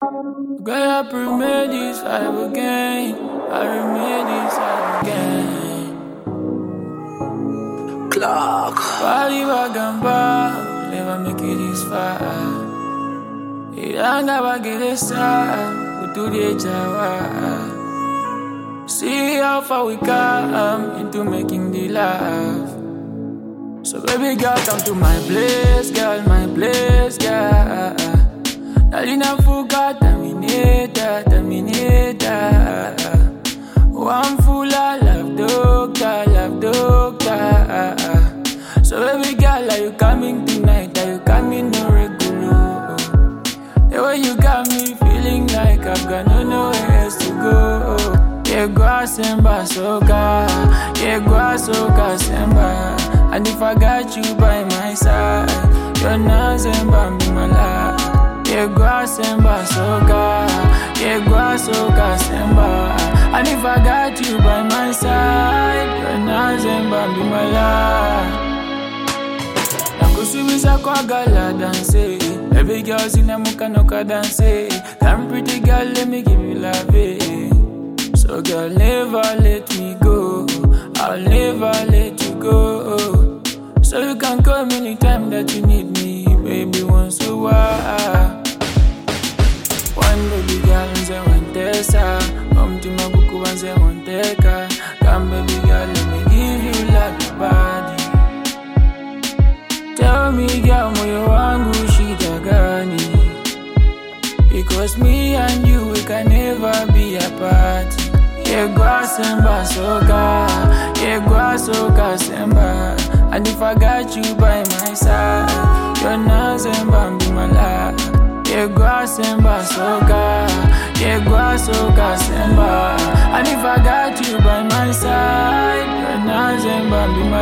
Girl, I remade this vibe again. I remade this vibe again. Clock. Body bagamba, never make it this far. Iranga bagelesa, utulie jawa. See how far we come into making the love. So baby girl, come to my place, girl, my place, girl. Nalina fuga, terminator, terminator. One full of love, doctor, love, doctor. So baby girl, are you coming tonight? Are you coming no regular? The way you got me feeling like I've got nowhere else to go. Yeah, go semba soka, yeah, go soka semba. And if I got you by my side, you're not semba be my life. Yeah, go semba soka, yeah, go soka semba. And if I got you by my side, you're not semba be my life. Nakusubisa kwa gala dance, baby girl sinamuka noka dance. Come pretty girl, let me give you love. So girl, never let me go. I'll never let you go. So you can come anytime that you need me, baby, once a while. One baby girl, nze wentesa. To my buku wanze wonteka. Come baby girl, let me give you love your body. Tell me girl, moyo wangu shida gani? Because me and you, we can never be apart. Yeah, go semba soka, yeah, go soka semba. And if I got you by my side, you're not semba be my life. Yeah, go semba soka, yeah, go soka semba. And if I got you by my side, you're not semba be my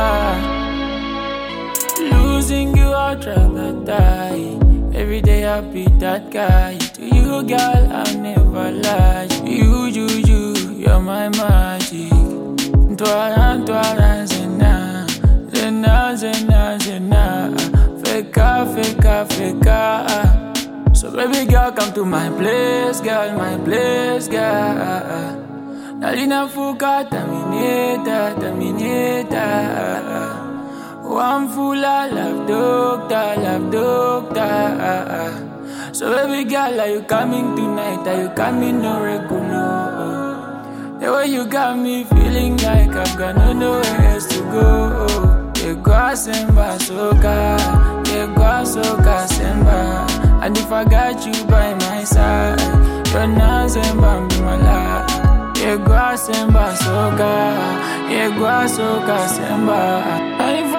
life. Losing you, I'd rather die. Every day I beat that guy. To you, girl, I'll never lie. You, you're my magic. Twara, zena, zena, zena, zena. Feka, feka, feka. So baby girl, come to my place, girl, my place, girl. Nalina fuka, terminator, terminator. One full of love, doctor, love, doctor. So baby girl, are you coming tonight? Are you coming no regular? The way you got me feeling like I've got nowhere else to go. Yeah, go semba soka, yeah, go soka semba. And if I got you by my side, you're not semba be my life. Yeah, go semba soka, yeah, go soka semba. And if